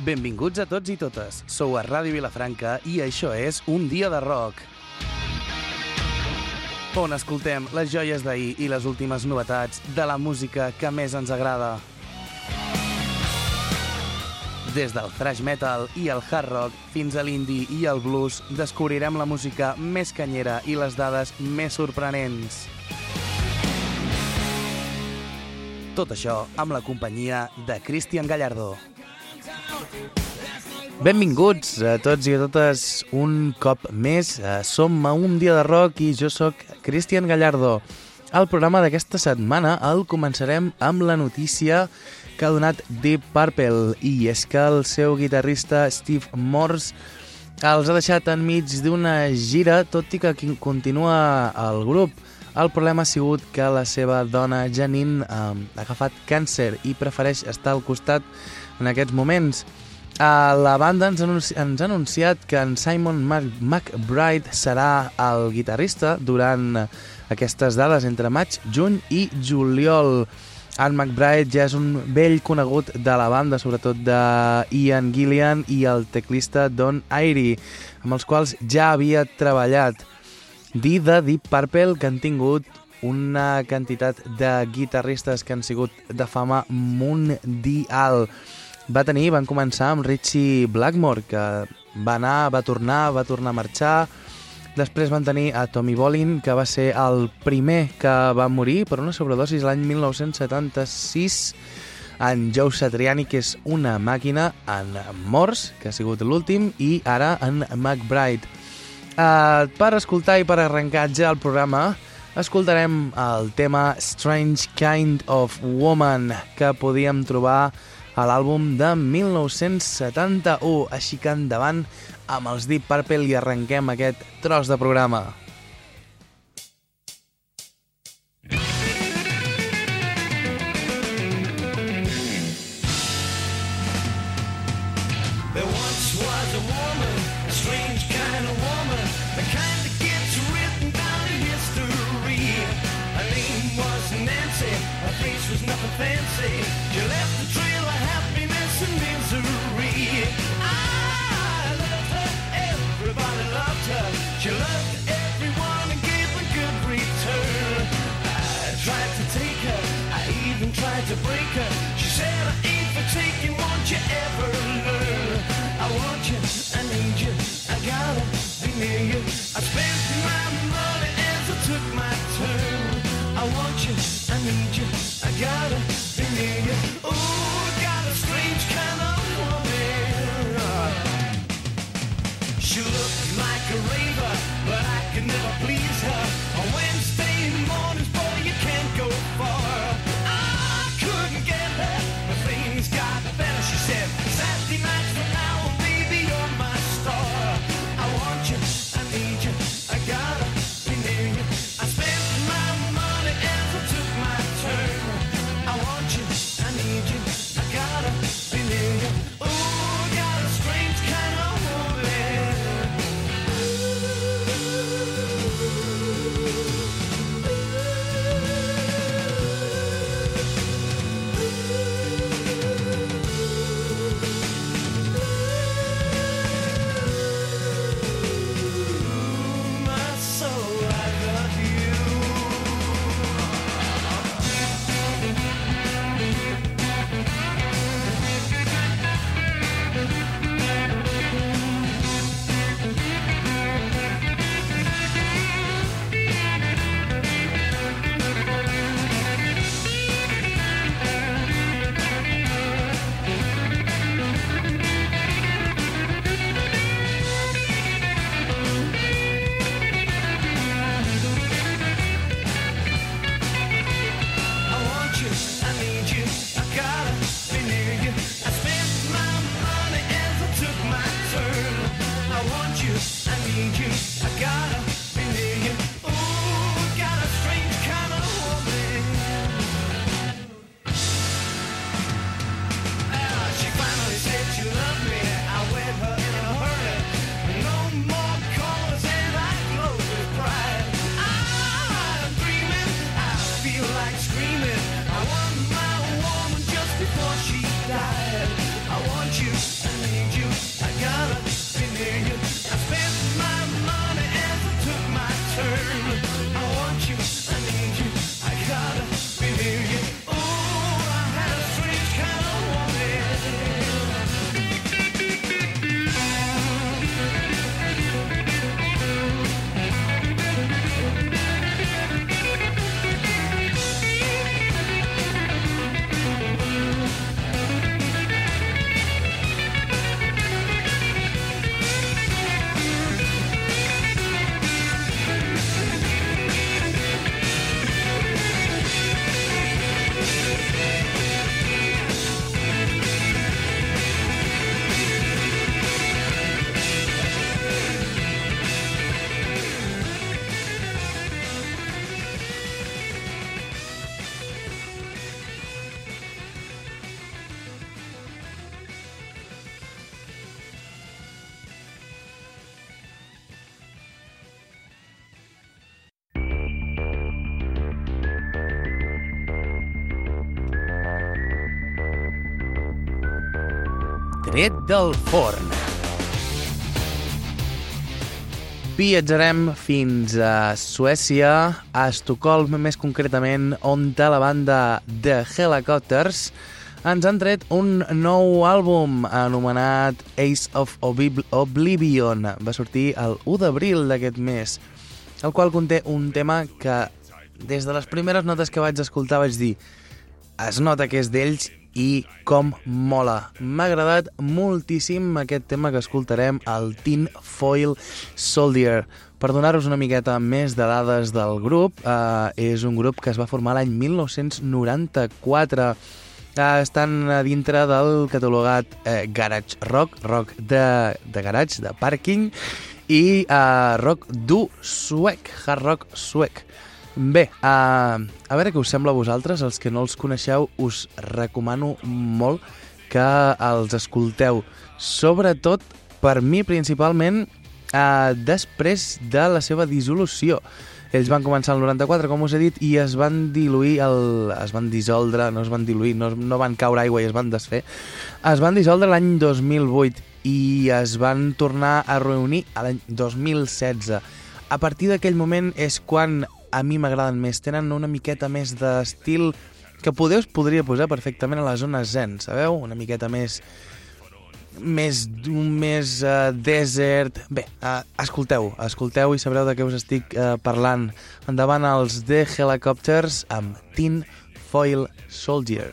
Benvinguts a tots i totes. Sou a Ràdio Vilafranca i això és Un dia de rock, on escoltem les joies d'ahir i les últimes novetats de la música que més ens agrada. Des del thrash metal i el hard rock fins a l'indie i el blues, descobrirem la música més canyera i les dades més sorprenents. Tot això amb la companyia de Cristian Gallardo. Benvinguts a tots i a totes un cop més. Som a Un dia de rock i jo sóc Cristian Gallardo. El programa d'aquesta setmana el començarem amb la notícia que ha donat Deep Purple, i és que el seu guitarrista Steve Morse els ha deixat enmig d'una gira, tot i que continua el grup. El problema ha sigut que la seva dona Janine ha agafat càncer i prefereix estar al costat en aquests moments. La banda ens ha anunciat que en Simon McBride serà el guitarrista durant aquestes dades entre maig, juny i juliol. En McBride ja és un vell conegut de la banda, sobretot d'Ian Gillian i el teclista Don Airey, amb els quals ja havia treballat. Dir de Deep Purple que han tingut una quantitat de guitarristes que han sigut de fama mundial. Van començar amb Ritchie Blackmore, que va tornar a marxar. Després van tenir a Tommy Bolin, que va ser el primer que va morir per una sobredosi l'any 1976. En Joe Satriani, que és una màquina. En Morse, que ha sigut l'últim. I ara en McBride. Per escoltar i per arrencar ja el programa, escoltarem el tema Strange Kind of Woman, que podíem trobar a l'àlbum de 1971. Així que endavant amb els Deep Purple i arrenquem aquest tros de programa. To break her, she said I ain't for taking, won't you ever learn? I want you, I need you, I gotta be near you. I spent my money as I took my turn. I want you, I need you, I gotta be near you. Ooh, got a strange kind of woman. She looked like a raver, but I could never please her. On Wednesday mornings, boy, you can't go far. Got better, she said. Saturday nights from now on, baby, you're my star. I want you, I need you, I gotta be near you. I spent my money as I took my turn. I want you, I need you, I gotta be near you. Ooh, got a strange kind of woman. tret del forn. Viatjarem fins a Suècia, a Estocolm més concretament, on la banda The Helicopters ens han tret un nou àlbum anomenat Ace of Oblivion. Va sortir el 1 d'abril d'aquest mes, el qual conté un tema que des de les primeres notes que vaig escoltar vaig dir es nota que és d'ells i com mola. M'ha agradat moltíssim aquest tema que escoltarem, el Tin Foil Soldier. Per donar-vos una miqueta més de dades del grup, és un grup que es va formar l'any 1994. Estan dintre del catalogat garage rock, rock de garage, de pàrquing, i rock dur suec, hard rock suec. Bé, a veure què us sembla a vosaltres, els que no els coneixeu, us recomano molt que els escolteu, sobretot per mi principalment després de la seva dissolució. Ells van començar el 94, com us he dit, i es van diluir, es van dissoldre, no es van diluir, no van caure aigua i es van desfer, es van dissoldre l'any 2008 i es van tornar a reunir a l'any 2016. A partir d'aquell moment és quan a mi m'agraden més, tenen una miqueta més d'estil que podria posar perfectament a la zona zen, sabeu? Una miqueta més desert. Bé, escolteu i sabreu de què us estic parlant. Endavant els The Helicopters amb Tin Foil Soldier.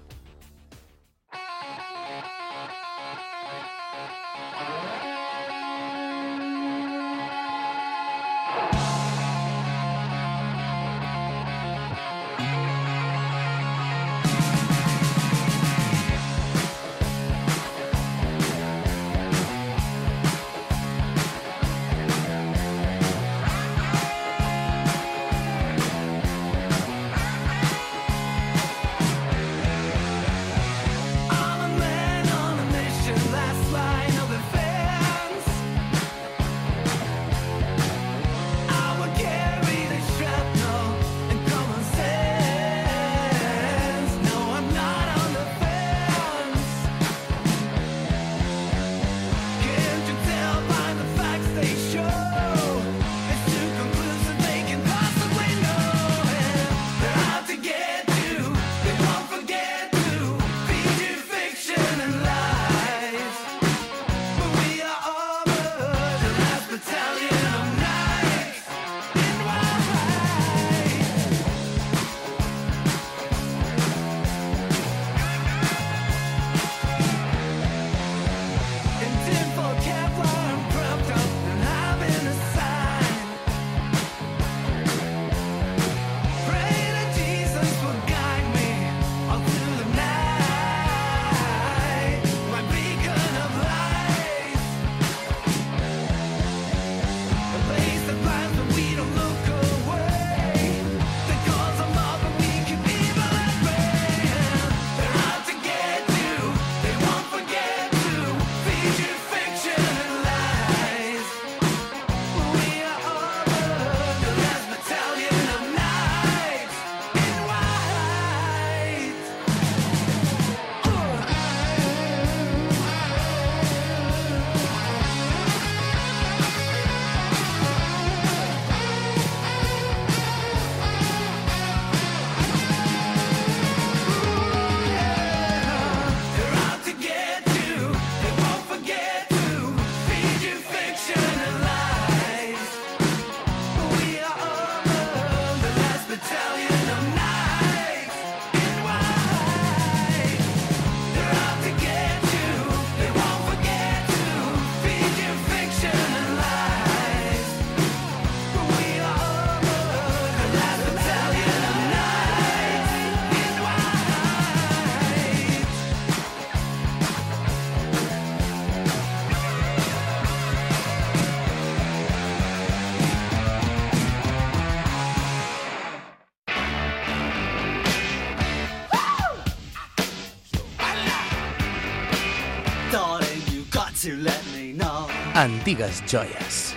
Antigues joies.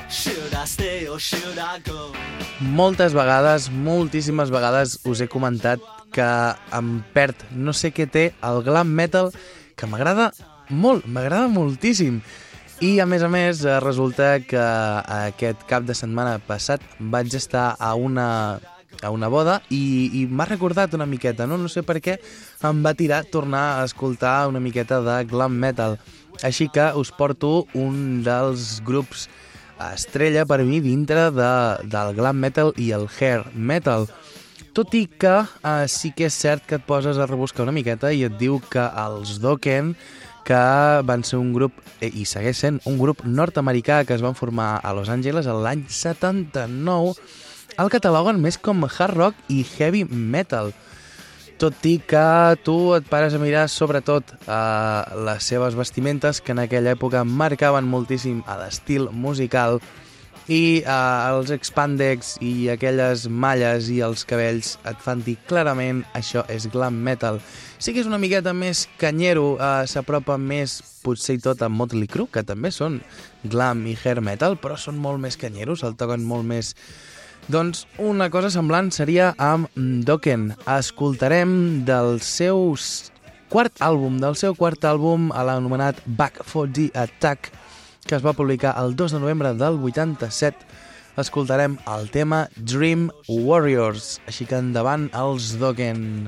Moltes vegades, moltíssimes vegades us he comentat que em perd, no sé què té, el glam metal, que m'agrada molt, m'agrada moltíssim. I, a més, resulta que aquest cap de setmana passat vaig estar a una boda i m'ha recordat una miqueta, no sé per què em va tirar tornar a escoltar una miqueta de glam metal. Així que us porto un dels grups estrella per mi dintre del glam metal i el hair metal. Tot i que sí que és cert que et poses a rebuscar una miqueta i et diu que els Dokken, que van ser un grup, i segueix sent un grup nord-americà que es van formar a Los Angeles l'any 79, el cataloguen més com hard rock i heavy metal. Tot i que tu et pares a mirar sobretot les seves vestimentes, que en aquella època marcaven moltíssim l'estil musical, i els expandex i aquelles malles i els cabells et fan dir clarament això és glam metal. Sí que és una miqueta més canyero, s'apropa més potser i tot a Motley Crue, que també són glam i hair metal, però són molt més canyeros, el toquen molt més. Doncs una cosa semblant seria amb Dokken. Escoltarem del seu quart àlbum, l'anomenat Back for the Attack, que es va publicar el 2 de novembre del 87. Escoltarem el tema Dream Warriors, així que endavant els Dokken.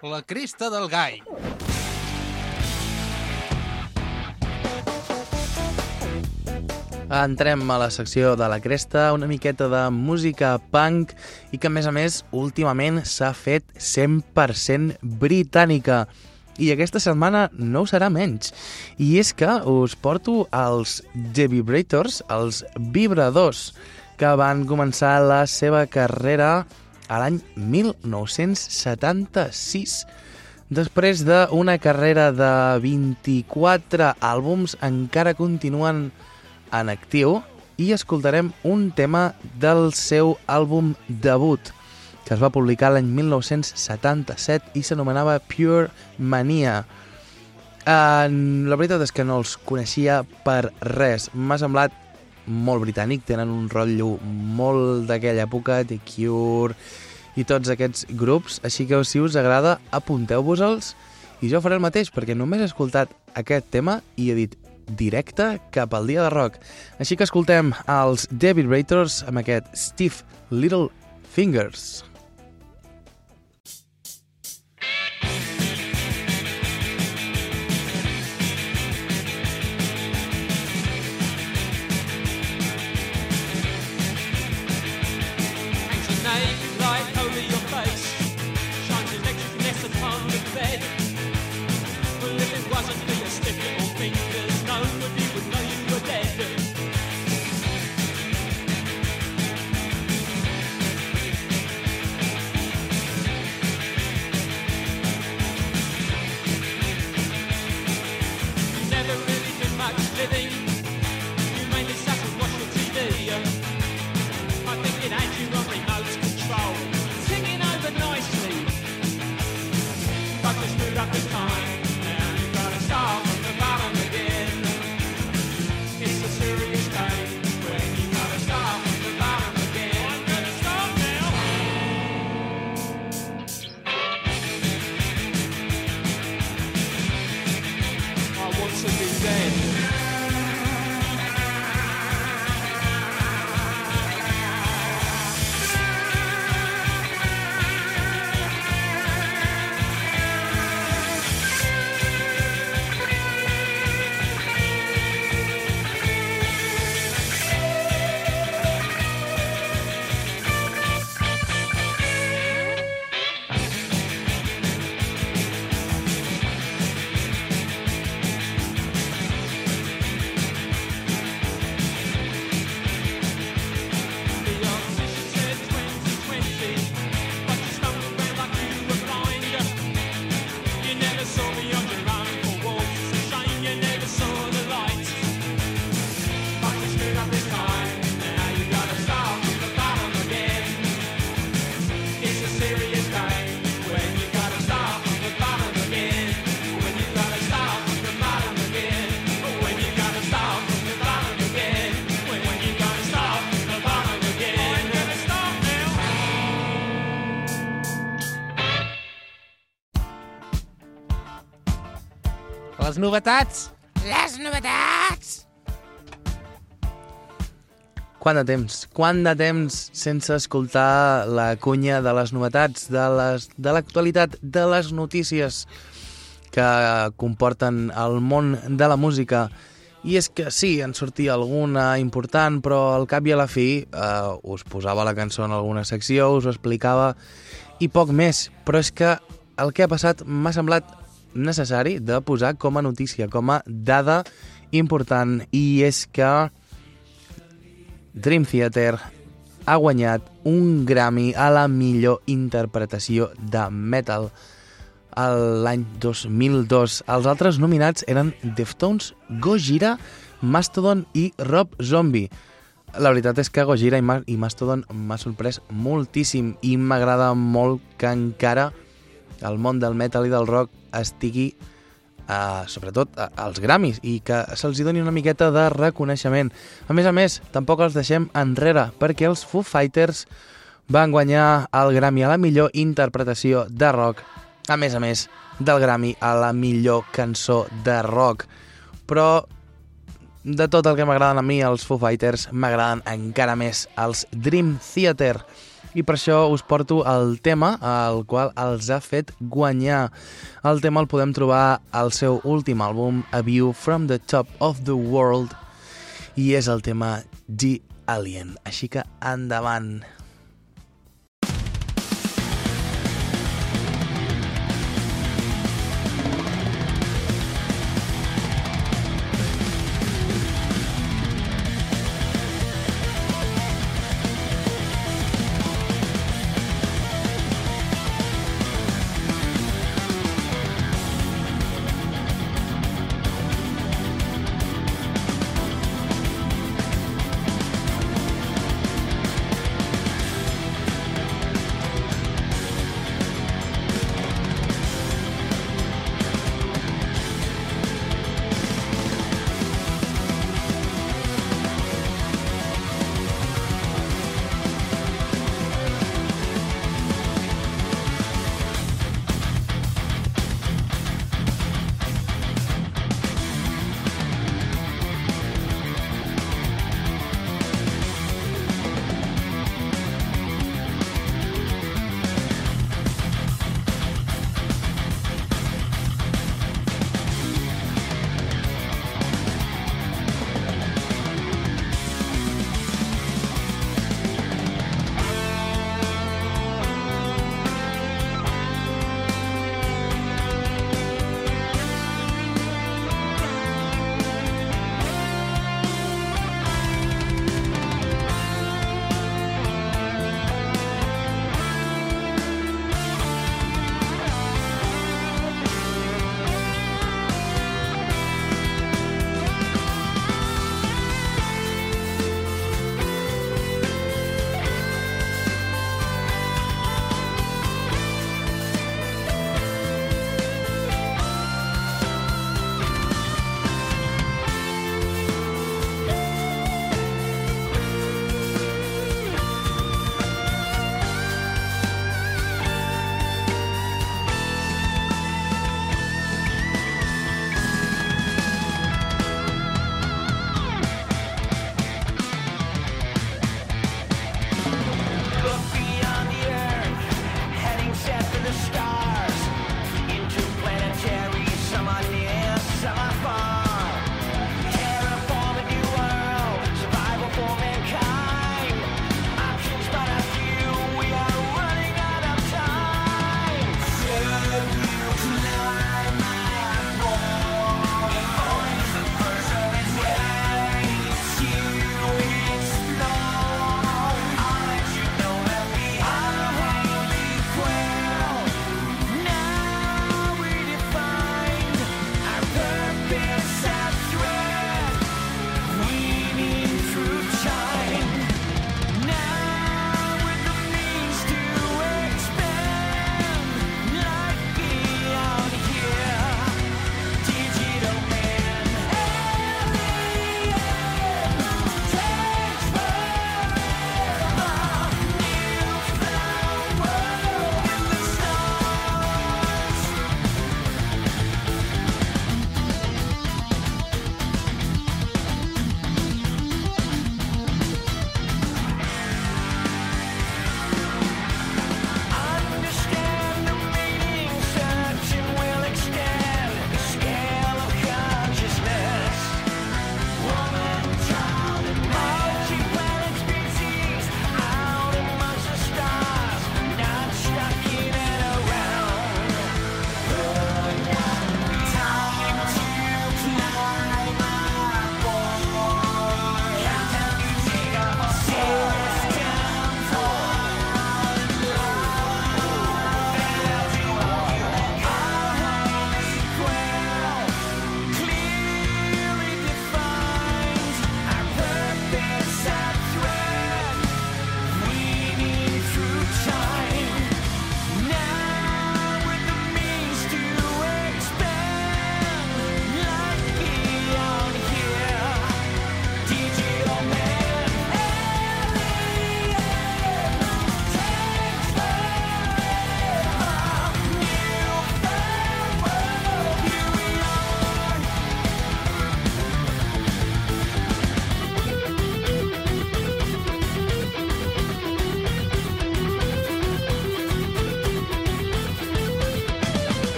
La cresta del gall. Entrem a la secció de la cresta, una miqueta de música punk i que, a més, últimament s'ha fet 100% britànica. I aquesta setmana no ho serà menys. I és que us porto els The Vibrators, els vibradors, que van començar la seva carrera a l'any 1976. Després d'una carrera de 24 àlbums, encara continuen en actiu i escoltarem un tema del seu àlbum debut, que es va publicar l'any 1977 i s'anomenava Pure Mania. La veritat és que no els coneixia per res. M'ha semblat molt britànic, tenen un rotllo molt d'aquella època, The Cure i tots aquests grups, així que si us agrada, apunteu-vos-els i jo faré el mateix, perquè només he escoltat aquest tema i he dit directe cap al dia de rock. Així que escoltem els The Vibrators amb aquest Stiff Little Fingers. Les novetats! Les novetats! Quant de temps sense escoltar la cunya de les novetats, de l'actualitat, de les notícies que comporten el món de la música. I és que sí, en sortia alguna important, però al cap i a la fi us posava la cançó en alguna secció, us ho explicava i poc més. Però és que el que ha passat m'ha semblat necessari de posar com a notícia, com a dada important, i és que Dream Theater ha guanyat un Grammy a la millor interpretació de metal l'any 2002. Els altres nominats eren Deftones, Gojira, Mastodon i Rob Zombie. La veritat és que Gojira i Mastodon m'ha sorprès moltíssim i m'agrada molt que encara el món del metal i del rock estigui sobretot als Grammys i que se'ls doni una miqueta de reconeixement. A més, tampoc els deixem enrere, perquè els Foo Fighters van guanyar el Grammy a la millor interpretació de rock, a més del Grammy a la millor cançó de rock. Però de tot el que m'agraden a mi els Foo Fighters, m'agraden encara més els Dream Theater. i per això us porto el tema al qual els ha fet guanyar. El tema el podem trobar al seu últim àlbum, A View from the Top of the World, i és el tema The Alien. Així que endavant.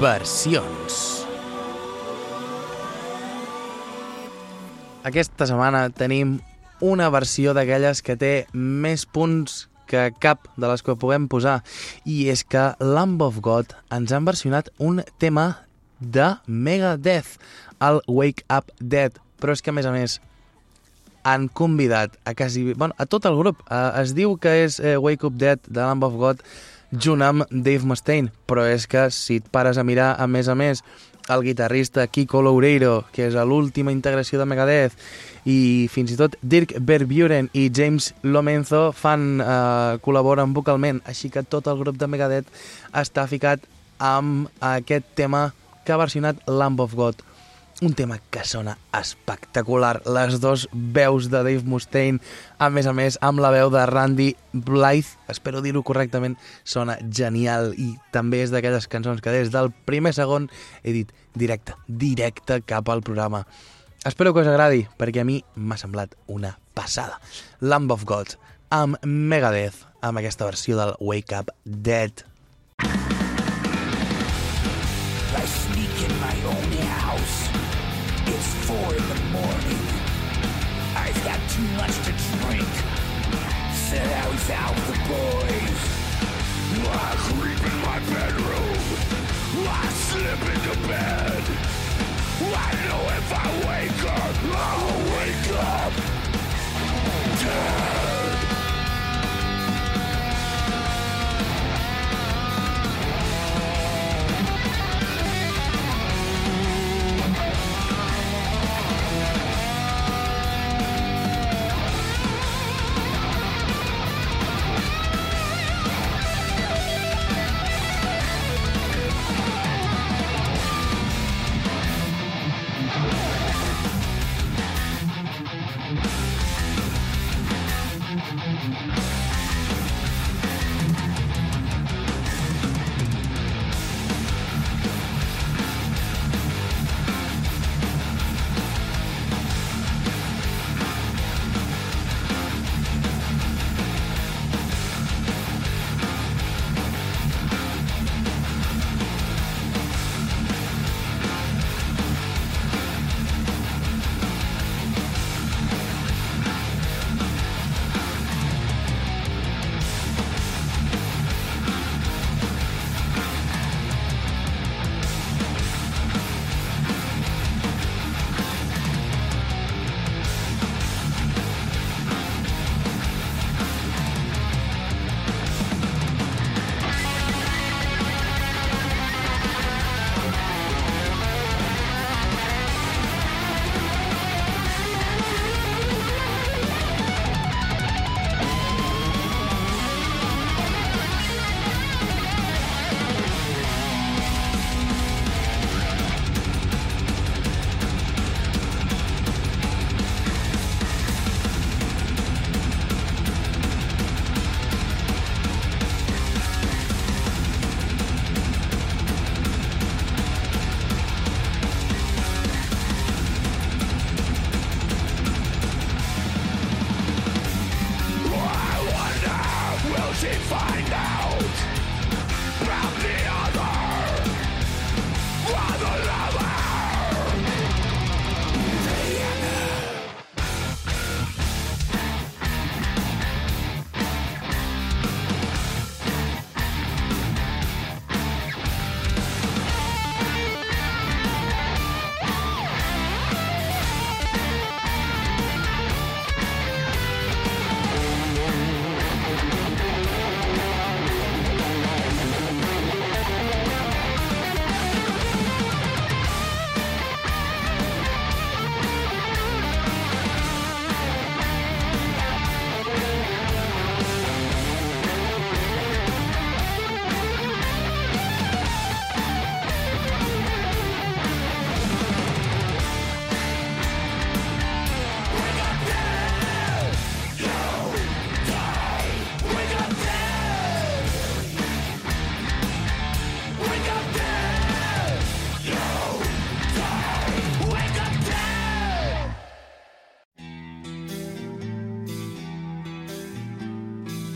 versions. Aquesta setmana tenim una versió d'aquelles que té més punts que cap de les que puguem posar, i és que Lamb of God ens han versionat un tema de Megadeth, el Wake Up Dead, però és que a més han convidat a a tot el grup. Es diu que és Wake Up Dead de Lamb of God junt amb Dave Mustaine, però és que si et pares a mirar a més el guitarrista Kiko Loureiro, que és l'última integració de Megadeth, i fins i tot Dirk Verburen i James Lomenzo col·laboren vocalment, així que tot el grup de Megadeth està ficat amb aquest tema que ha versionat Lamb of God. Un tema que sona espectacular. Les dos veus de Dave Mustaine, a més, amb la veu de Randy Blythe, espero dir-ho correctament, sona genial, i també és d'aquelles cançons que des del primer segon he dit directe cap al programa. Espero que us agradi, perquè a mi m'ha semblat una passada. Lamb of God, amb Megadeth, amb aquesta versió del Wake Up Dead. I sneak in my own house. It's 4 a.m. I've got too much to drink. Said I was out with the boys. I creep in my bedroom. I slip into bed. I know if I wake up, I'll wake up dead.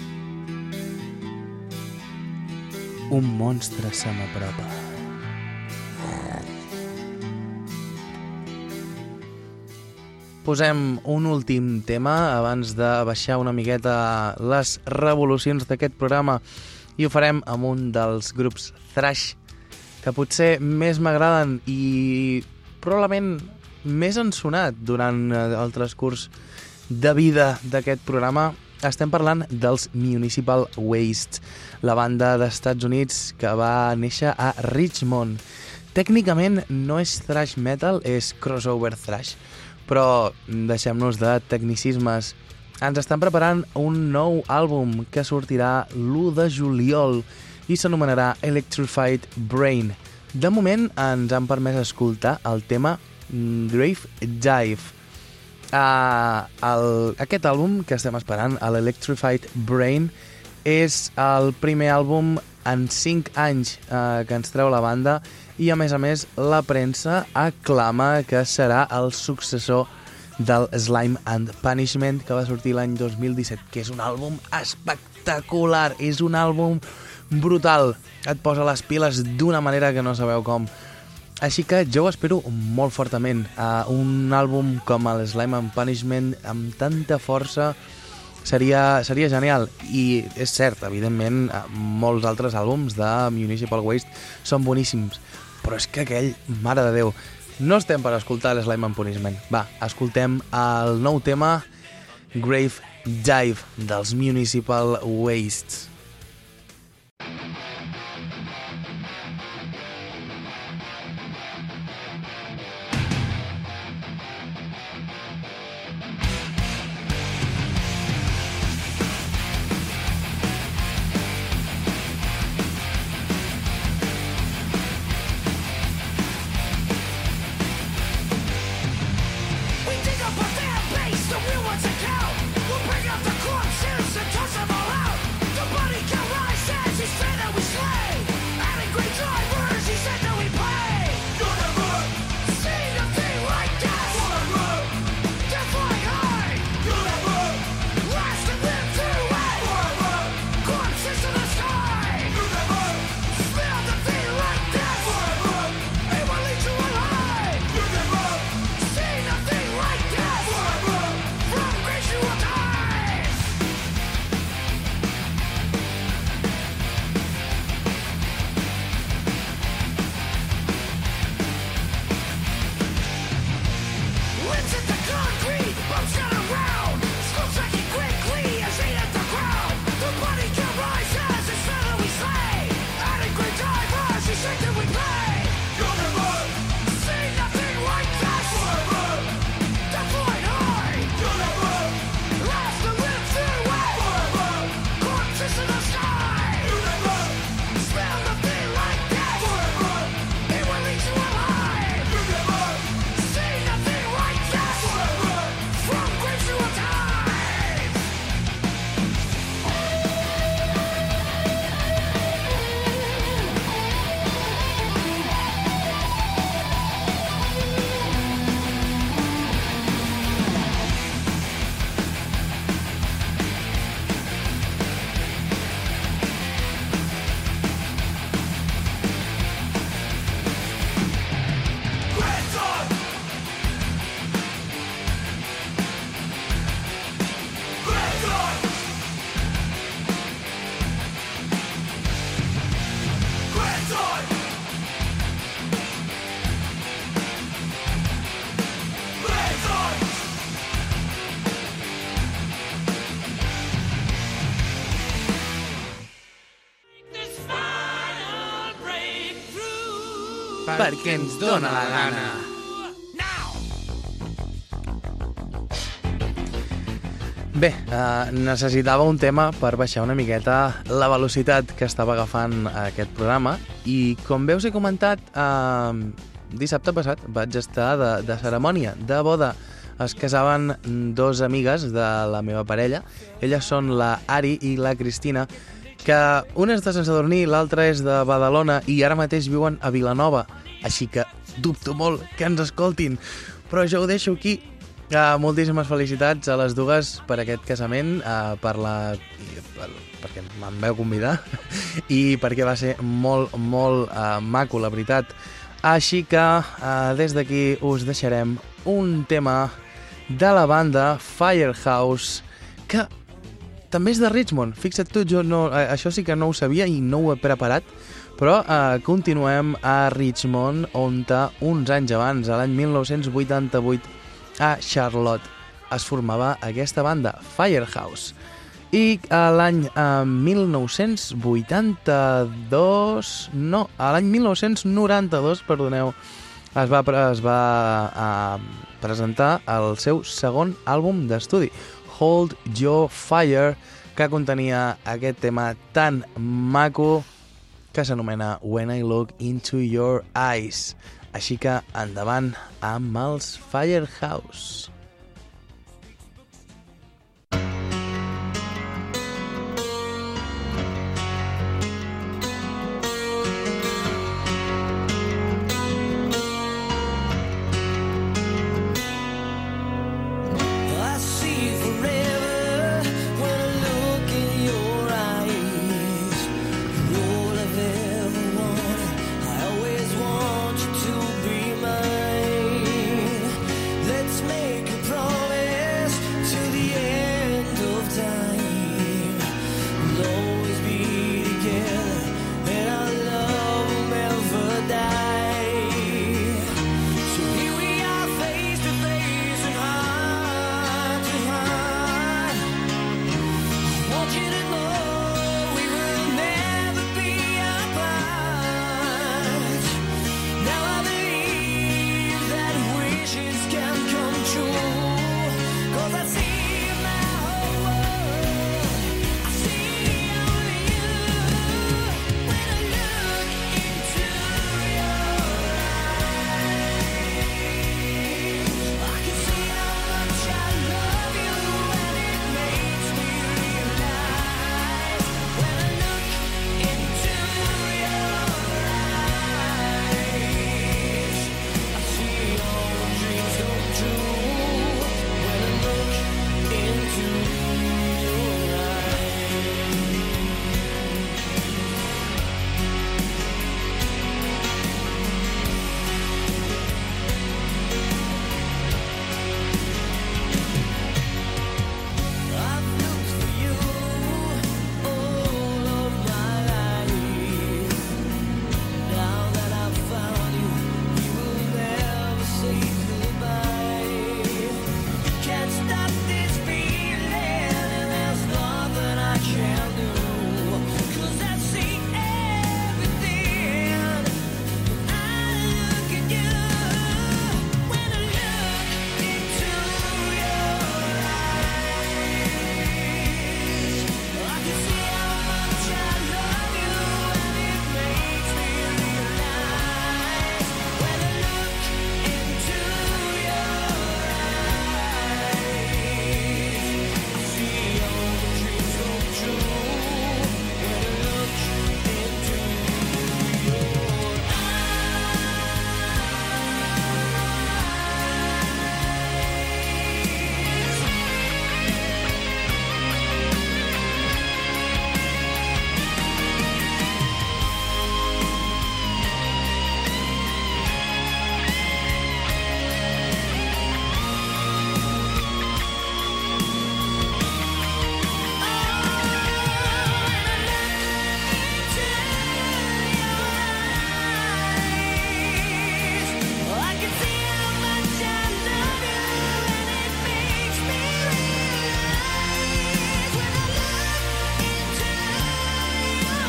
Un monstre se m'apropa. posem un últim tema abans de baixar una miqueta les revolucions d'aquest programa i ho farem amb un dels grups thrash que potser més m'agraden i probablement més han sonat durant el transcurs de vida d'aquest programa. Estem parlant dels Municipal Waste, la banda d'Estats Units que va néixer a Richmond. Tècnicament no és thrash metal, és crossover thrash, però deixem-nos de tecnicismes. Ens estan preparant un nou àlbum que sortirà l'1 de juliol i s'anomenarà Electrified Brain. De moment ens han permès escoltar el tema Grave Dive. Aquest àlbum que estem esperant, l'Electrified Brain, és el primer àlbum en 5 anys que ens treu la banda i a més la premsa aclama que serà el successor del Slime and Punishment que va sortir l'any 2017, que és un àlbum espectacular, és un àlbum brutal, et posa les piles d'una manera que no sabeu com. Així que jo ho espero molt fortament. Un àlbum com el Slime and Punishment amb tanta força seria genial. I és cert, evidentment, molts altres àlbums de Municipal Waste són boníssims, però és que aquell, mare de Déu, no estem per escoltar l'Slime and Punishment. Va, escoltem el nou tema Grave Dive dels Municipal Waste. We dig up a damn base, the real ones account. We'll bring up the corpses and toss them all out. The body count rise as he's fair that we slay. Adding great drivers, he said that we play. You'll never see nothing like this. Forever, death flying high. You'll never last and live through it. Forever, corpses in the sky. You'll never smell nothing like this. Forever, it will lead you alive. You'll never see nothing like this. Forever, from gradual times. Lips at the concrete, bones got around. Skull tracking quickly as they hit the ground. The body can rise as it's fair that we slay. Adding great divers, he said that we play. You'll never see nothing like this. Forever, death flying high. You'll never last to live through it. Forever, corpses in the sky. You'll never smell nothing like this. Forever, it will eat you alive. You'll never see nothing like this. Forever, from gradual times. Grandson! Grandson! Grandson! Grandson! This final breakthrough. Perquè ens dóna la gana. Now! Bé, necessitava un tema per baixar una miqueta la velocitat que estava agafant aquest programa i, com veus, he comentat, dissabte passat vaig estar de cerimònia, de boda. Es casaven dos amigues de la meva parella. Elles són la Ari i la Cristina, que una és de Sant Sadurní, l'altra és de Badalona i ara mateix viuen a Vilanova. Així que dubto molt que ens escoltin, però jo ho deixo aquí. Moltíssimes felicitats a les dues per aquest casament, perquè me'n vau convidar i perquè va ser molt, molt maco, la veritat. Així que des d'aquí us deixarem un tema de la banda Firehouse, que també és de Richmond. Fixa't tu, això sí que no ho sabia i no ho he preparat, però continuem a Richmond, on uns anys abans, a l'any 1988, a Charlotte, es formava aquesta banda, Firehouse. I l'any 1992, perdoneu, es va presentar el seu segon àlbum d'estudi, Hold Your Fire, que contenia aquest tema tan maco que s'anomena When I Look Into Your Eyes. Així que endavant amb els Firehouse. I see forever when I look in your eyes. You're all I've ever wanted. I always want you to be mine. Let's make a promise to the end of time. We'll always be together, and our love will never die. So here we are, face to face and heart to heart. I want you to know we will never be apart. Now I believe that wishes can come true. 'Cause I see my whole world, I see only you. When I look into your eyes, I can see how much I love you, and it makes me realize. When I look into your eyes, I see all the dreams come true. When I look into your I've looked for you all of my life. Now that I've found you, we will never say goodbye. Can't stop this feeling, and there's nothing I can do. 'Cause I see everything when I look at you. When I look into your eyes, I can see how much I love you, and it makes me realize. When I look into your eyes, I see all the dreams come true. When I look into your I can see how much I love you, and it makes me realize. When I look into your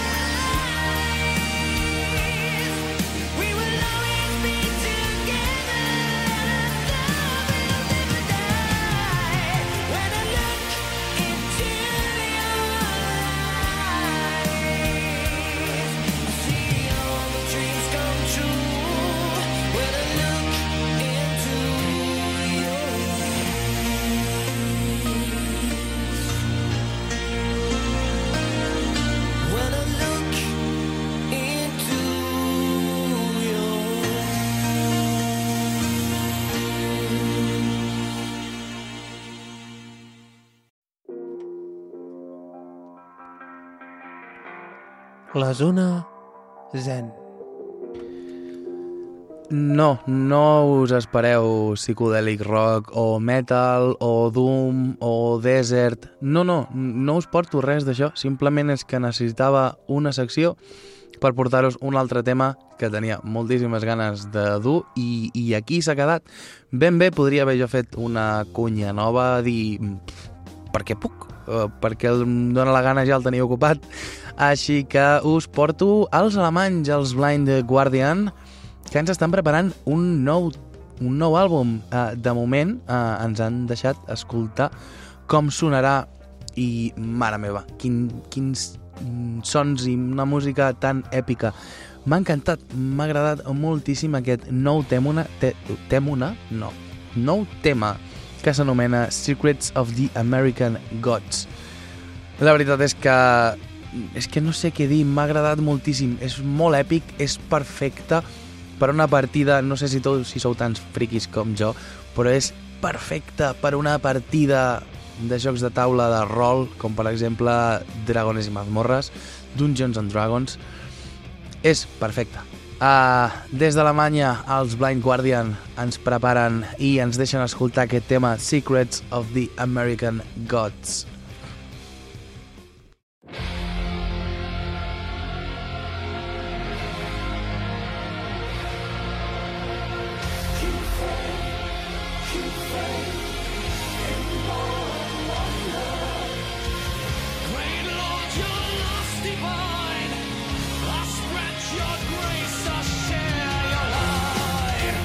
eyes, we will always be together, and our love will never die. When I look into your eyes, I see all the dreams come true. When I look into your eyes. When I look into your La zona zen. No us espereu psicodèlic rock o metal o doom o desert. No us porto res d'això. Simplement és que necessitava una secció per portar-vos un altre tema que tenia moltíssimes ganes de dur i aquí s'ha quedat. Ben bé podria haver jo fet una cunya nova, dir perquè puc, perquè em dóna la gana, ja el tenia ocupat. Així que us porto als alemanys, els Blind Guardian, que ens estan preparant un nou àlbum. De moment ens han deixat escoltar com sonarà i, mare meva, quins sons i una música tan èpica. M'ha encantat, m'ha agradat moltíssim aquest nou tema que s'anomena Secrets of the American Gods. La veritat és que no sé què dir, m'ha agradat moltíssim, és molt èpic, és perfecte per una partida, no sé si sou tants friquis com jo, però és perfecte per una partida de jocs de taula de rol, com per exemple Dragones i Mazmorres, Dungeons and Dragons. És perfecte. Des d'Alemanya, els Blind Guardian ens preparen i ens deixen escoltar aquest tema Secrets of the American Gods. Great Lord, your lost divine, I spread your grace, I share your light.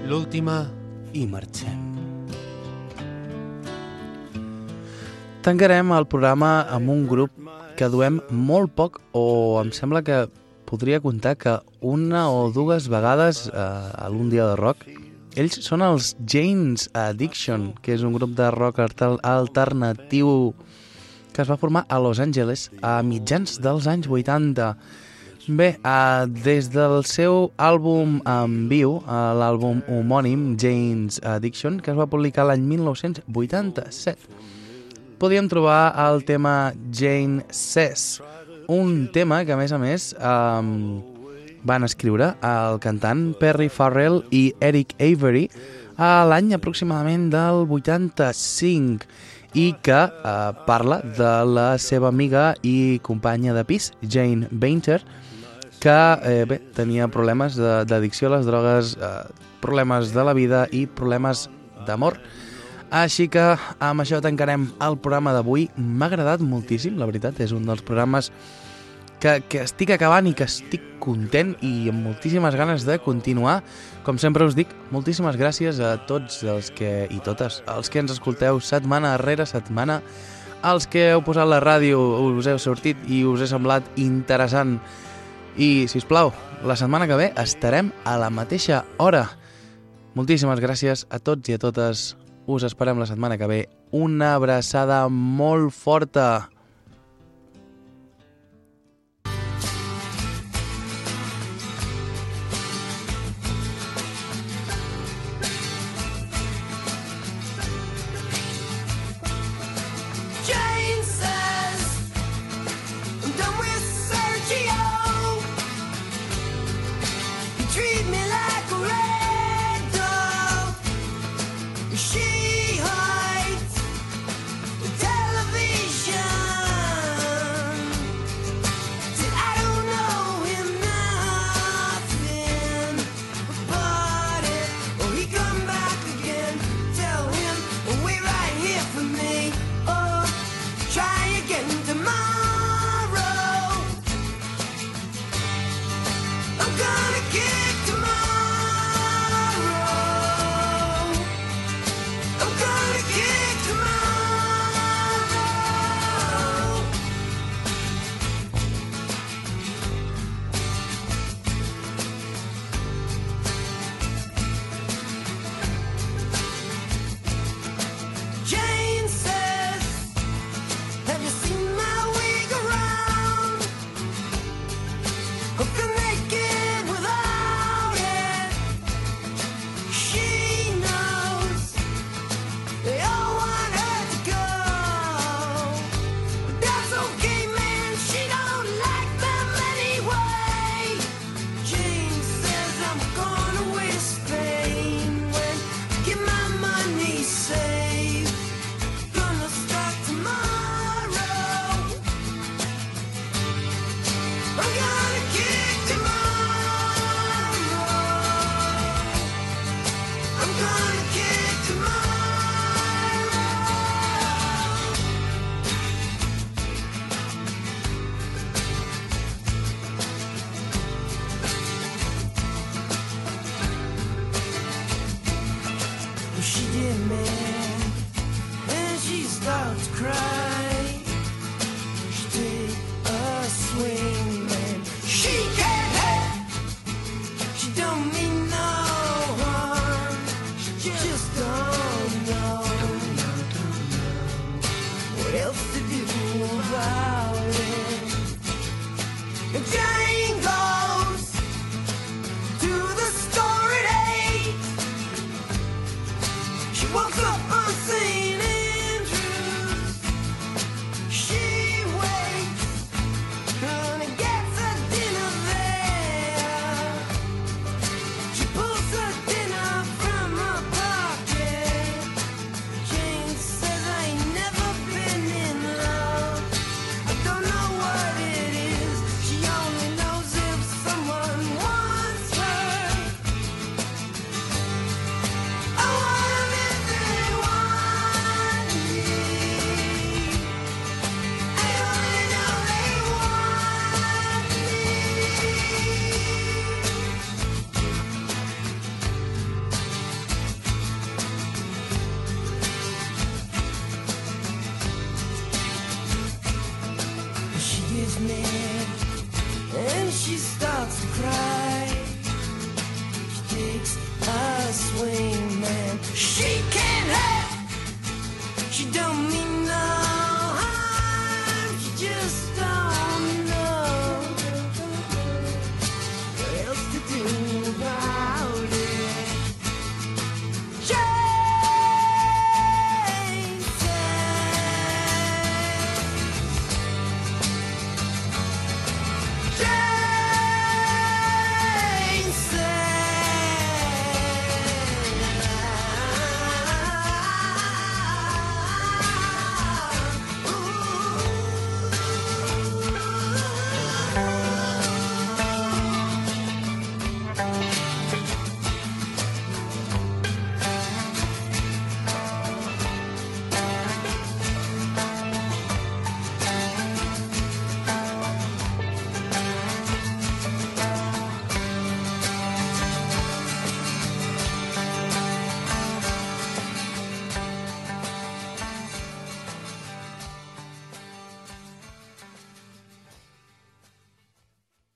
l'última i marxem. Tancarem el programa amb un grup que duem molt poc, o em sembla que podria comptar que una o dues vegades a l'Un dia de rock. Ells són els Jane's Addiction, que és un grup de rock alternatiu que es va formar a Los Angeles a mitjans dels anys 80. Bé, des del seu àlbum en viu, l'àlbum homònim Jane's Addiction, que es va publicar l'any 1987, podíem trobar el tema Jane Says, un tema que, a més, van escriure el cantant Perry Farrell i Eric Avery l'any aproximadament del 85 i que parla de la seva amiga i companya de pis, Jane Bainter, que tenia problemes d'addicció a les drogues, problemes de la vida i problemes d'amor. Així que amb això tancarem el programa d'avui. M'ha agradat moltíssim, la veritat, és un dels programes que estic acabant i que estic content i amb moltíssimes ganes de continuar. Com sempre us dic, moltíssimes gràcies a tots els que, i totes, els que ens escolteu setmana rere setmana, els que heu posat la ràdio, us heu sortit i us he semblat interessant. I, sisplau, la setmana que ve estarem a la mateixa hora. Moltíssimes gràcies a tots i a totes. Us esperem la setmana que ve. Una abraçada molt forta.